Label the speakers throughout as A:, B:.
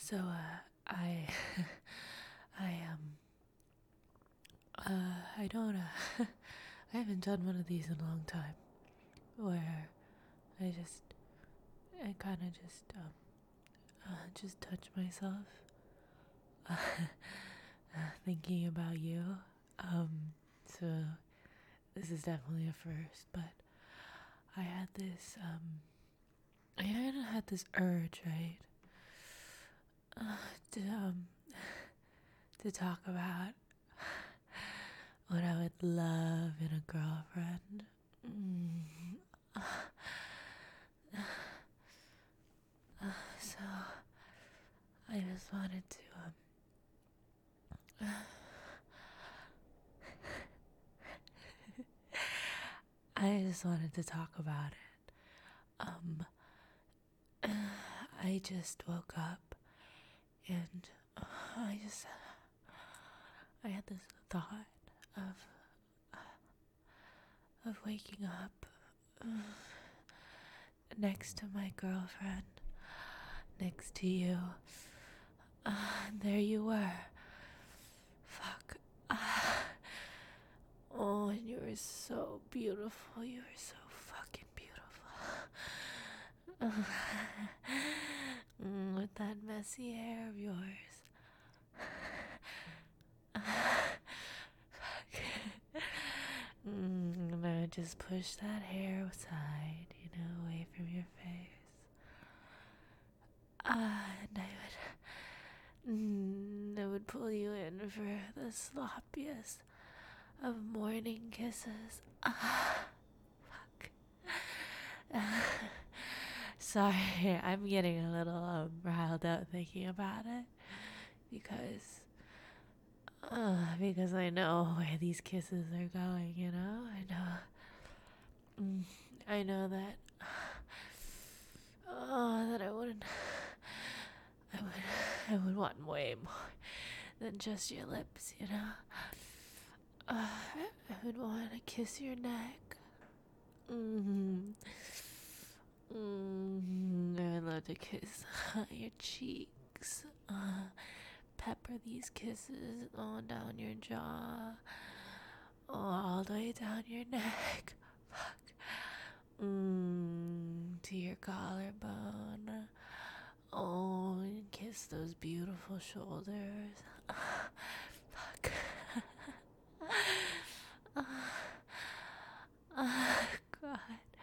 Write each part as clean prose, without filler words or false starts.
A: I, I, I don't, I haven't done one of these in a long time, where I kind of just touch myself, thinking about you. Um, so this is definitely a first, but I had this, I kind of had this urge, right, to, to talk about what I would love in a girlfriend. Mm. So I just wanted to I just wanted to talk about it. Um I just woke up and I just I had this thought of waking up next to my girlfriend, next to you. There you were. Fuck. Oh, and you were so beautiful. You were so fucking beautiful. With that messy hair of yours. And I would just push that hair aside, away from your face. And I would pull you in for the sloppiest of morning kisses. Fuck. Sorry, I'm getting a little riled up thinking about it because I know where these kisses are going. I know that. Oh, that I would, I would want way more than just your lips. I would want to kiss your neck. I would love to kiss your cheeks. Pepper these kisses all down your jaw, all the way down your neck. Fuck. To your collarbone. Oh, and kiss those beautiful shoulders. Fuck. God.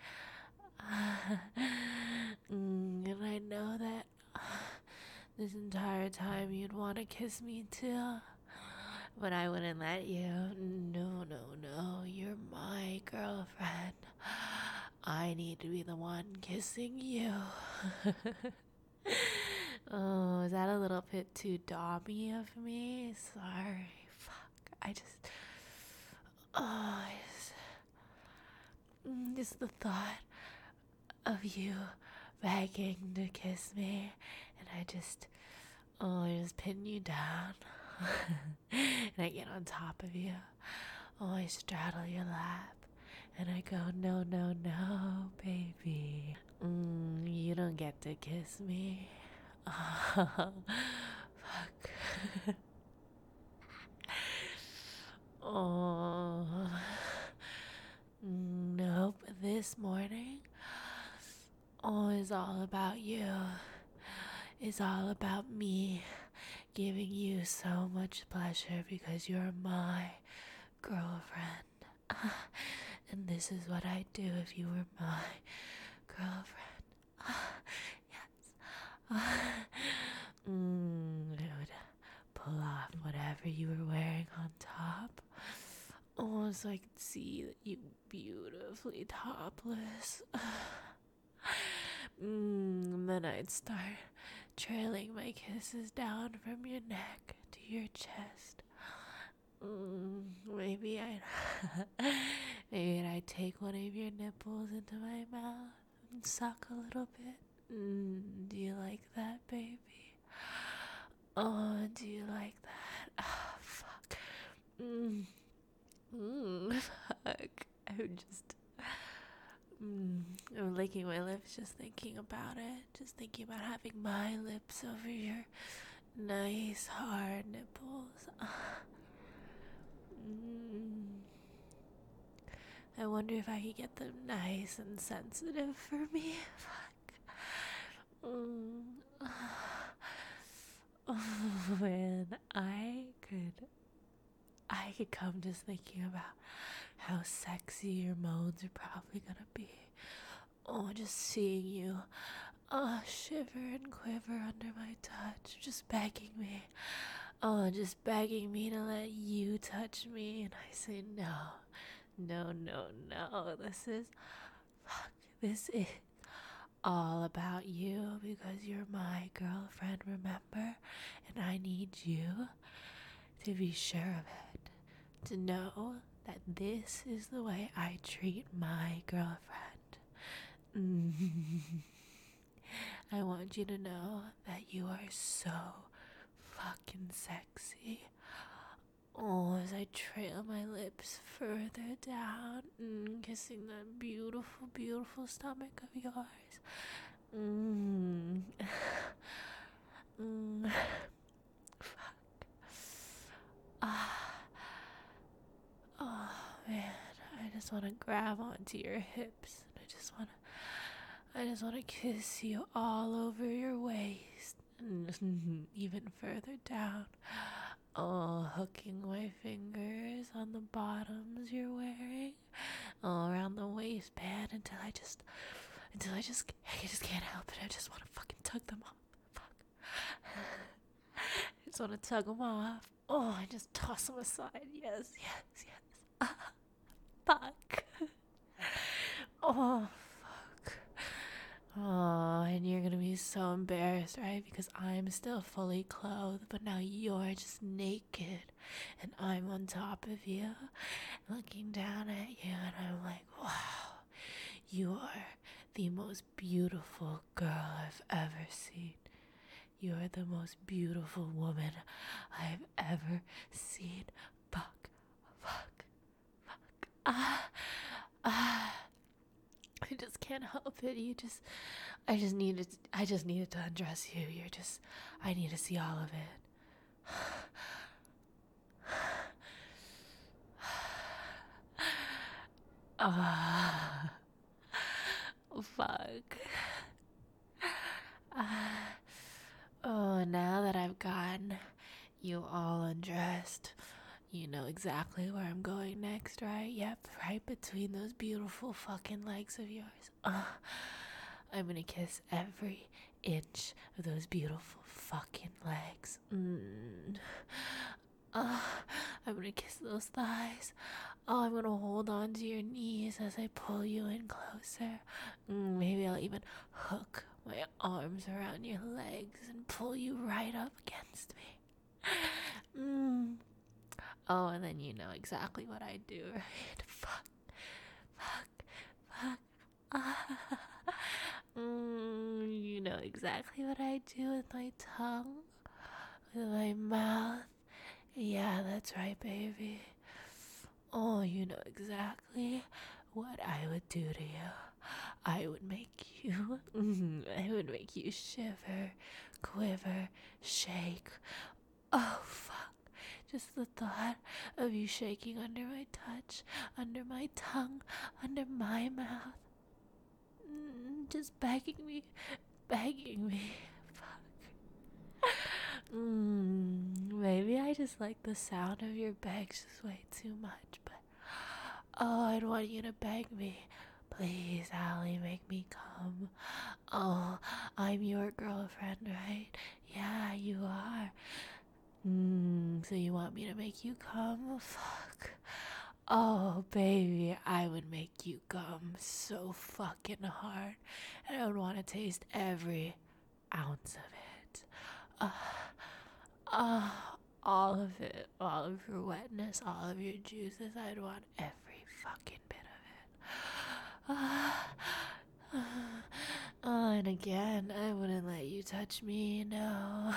A: And I know that this entire time you'd want to kiss me too. But I wouldn't let you. No, no, no. You're my girlfriend. I need to be the one kissing you. Oh, is that a little bit too dobby of me? Sorry. Fuck. Oh, just the thought of you begging to kiss me, and I just pin you down, and I get on top of you. Oh, I straddle your lap, and I go, no, no, no, baby. You don't get to kiss me. Oh, fuck. Oh, nope. This morning, is all about you. It's all about me giving you so much pleasure because you're my girlfriend. And this is what I'd do if you were my girlfriend. Yes. I would pull off whatever you were wearing on top. Oh, so I could see that you beautifully topless. And then I'd start trailing my kisses down from your neck to your chest. Maybe I'd take one of your nipples into my mouth and suck a little bit. Do you like that, baby? Oh, do you like that? Ah, fuck. Fuck. I would licking my lips, just thinking about it. Just thinking about having my lips over your nice hard nipples. I wonder if I could get them nice and sensitive for me. Fuck. Oh man, I could come just thinking about how sexy your moans are probably gonna be. Oh, just seeing you shiver and quiver under my touch, just begging me. Oh, just begging me to let you touch me. And I say, no, no, no, no. This is all about you because you're my girlfriend, remember? And I need you to be sure of it. To know that this is the way I treat my girlfriend. I want you to know that you are so fucking sexy. Oh, as I trail my lips further down, kissing that beautiful, beautiful stomach of yours. Fuck. Oh man, I just want to grab onto your hips. I just want to kiss you all over your waist, and even further down. Oh, hooking my fingers on the bottoms you're wearing, all around the waistband until I just can't help it. I just want to fucking tug them off. Fuck. I just want to tug them off. Oh, I just toss them aside. Yes, yes, yes. Fuck. Oh, fuck. Oh, and you're gonna be so embarrassed, right? Because I'm still fully clothed, but now you're just naked, and I'm on top of you, looking down at you, and I'm like, wow, you are the most beautiful girl I've ever seen. You are the most beautiful woman I've ever seen. Fuck, fuck, fuck. I just can't help it. I just needed to undress you. I need to see all of it. Fuck. Oh, now that I've gotten you all undressed, you know exactly where I'm going next, right? Yep, right between those beautiful fucking legs of yours. I'm gonna kiss every inch of those beautiful fucking legs. I'm gonna kiss those thighs. Oh, I'm gonna hold on to your knees as I pull you in closer. Maybe I'll even hook my arms around your legs and pull you right up against me. Oh, and then you know exactly what I do, right? Fuck, fuck, fuck. You know exactly what I do with my tongue, with my mouth. Yeah, that's right, baby. Oh, you know exactly what I would do to you. I would make you shiver, quiver, shake. Oh, fuck. Just the thought of you shaking under my touch, under my tongue, under my mouth. Just begging me. Fuck. Maybe I just like the sound of your begs just way too much, but oh, I'd want you to beg me. Please, Allie, make me come. Oh, I'm your girlfriend, right? Yeah, you are. So you want me to make you come? Fuck. Oh, baby, I would make you come so fucking hard. And I would want to taste every ounce of it. All of it. All of your wetness, all of your juices. I'd want every fucking bit of it. And again, I wouldn't let you touch me, no.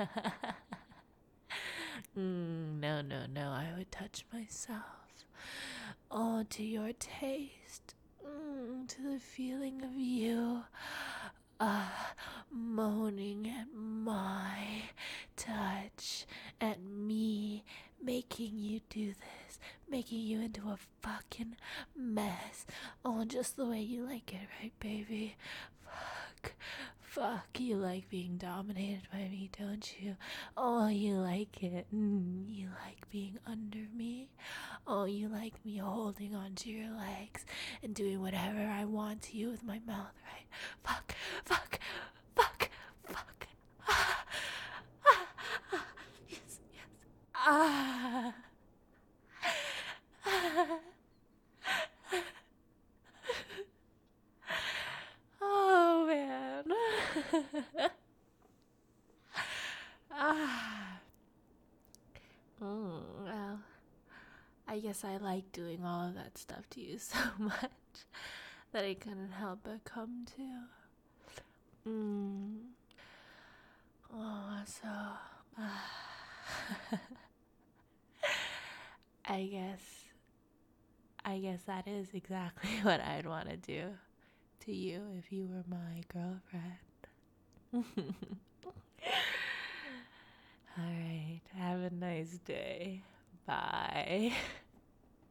A: No, no, no, I would touch myself. Oh, to your taste. to the feeling of you uh, moaning at my touch, at me making you do this, making you into a fucking mess. Oh, just the way you like it, right, baby? Fuck, you like being dominated by me, don't you? Oh, you like it. You like being under me. Oh, you like me holding onto your legs and doing whatever I want to you with my mouth, right? Fuck, fuck, fuck, fuck. Yes, yes. Ah. Oh, man. Ah. Well, I guess I like doing all of that stuff to you so much that I couldn't help but come to. Oh, so. Uh, I guess. I guess that is exactly what I'd want to do to you if you were my girlfriend. Alright, have a nice day. Bye.